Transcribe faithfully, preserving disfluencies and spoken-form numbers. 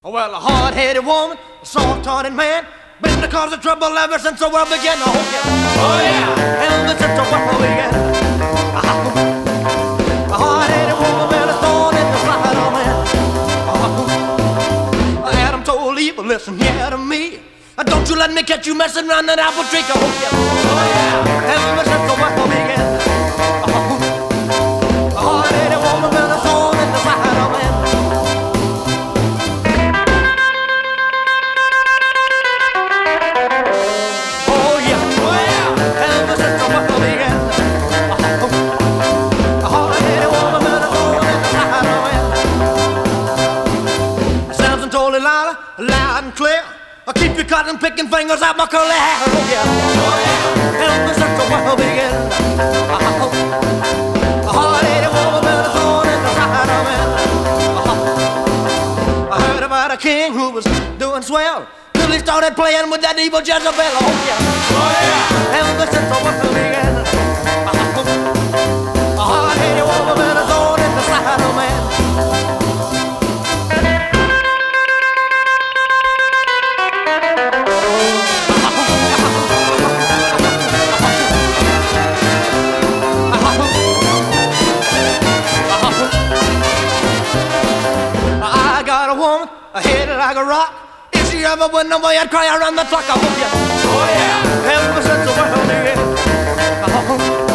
Well, a hard-headed woman, a soft-hearted man, been the cause of trouble ever since the world began. Oh yeah, oh yeah, ever since the world began. Uh-huh. A hard-headed woman, been a thorn in the side of man. Uh-huh. Adam told Eve, listen here to me. Don't you let me catch you messing around that apple tree. Oh yeah, oh yeah, ever since the world began. Uh-huh. A hard-headed woman, been a thorn in the side of man. Loud and clear, I'll keep your cotton picking fingers out my curly hair. Oh yeah, oh yeah, ever since the world began. A hard-headed woman been a thorn in the side of man. I heard about a king who was doing swell till he started playing with that evil Jezebel. Oh yeah, oh yeah, ever since the world began. A hard-headed woman been a thorn in the side of man. Head like a rock. If she ever went away, I'd cry around the clock. I hope you. Oh yeah, ever since the world began.